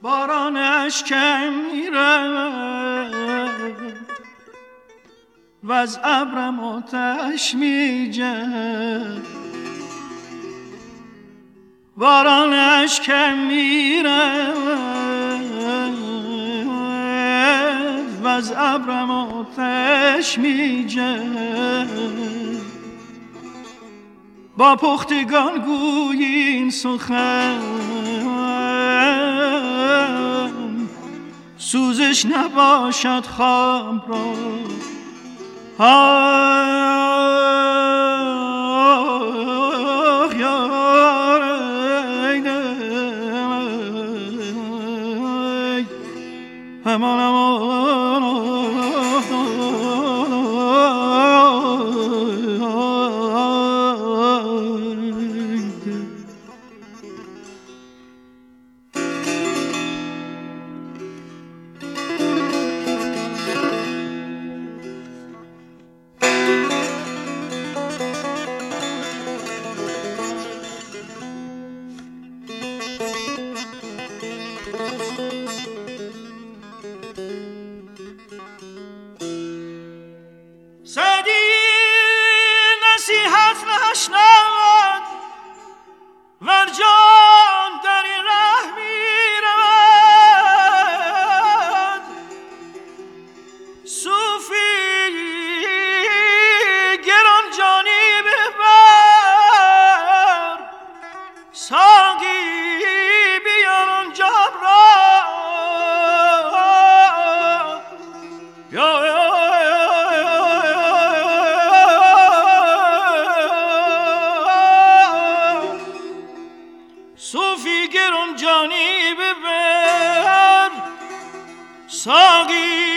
بارانش کم میره و از ابرم آتش میجه، بارانش کم میره و از ابرم آتش میجه، با پختگان گویین سخن سوزش نباشد خام را. آه یار همان صوفی گران جانی ببر، ساقی